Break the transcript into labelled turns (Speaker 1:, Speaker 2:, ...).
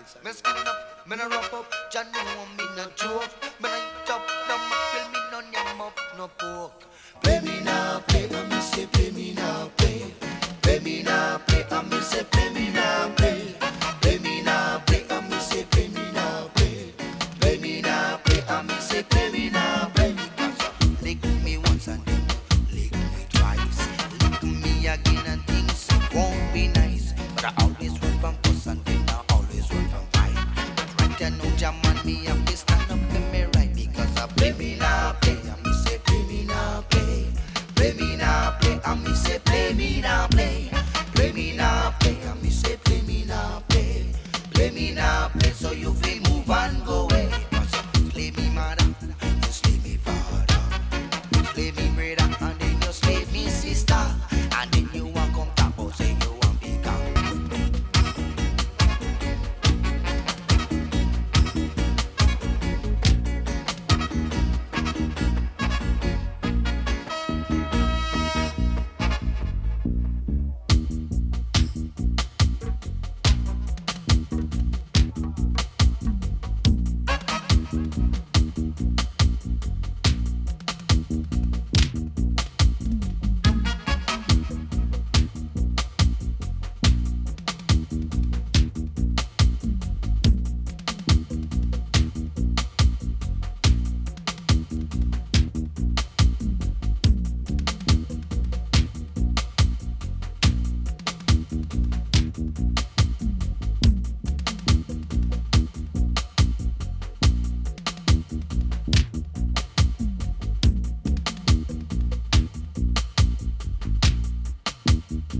Speaker 1: Me skin up, me no wrap up. Jah know me no joke. Me no eat up, no mackerel, me no yam up, no pork. Play me now, play, and me say play me now, play. Play me now, play, and me say play me now, play. Play me now, play, and me say play me now, play. Play me now, play, and me say play me now, play. Lick me once and then lick me twice. Lick me again and things won't be nice. But I always run from fuss and then I always run from fight. But right there no jam on me, I have to stand up in me right. Because I play me now, play, and me say play me now, play. Play me now, play, and me say play me now.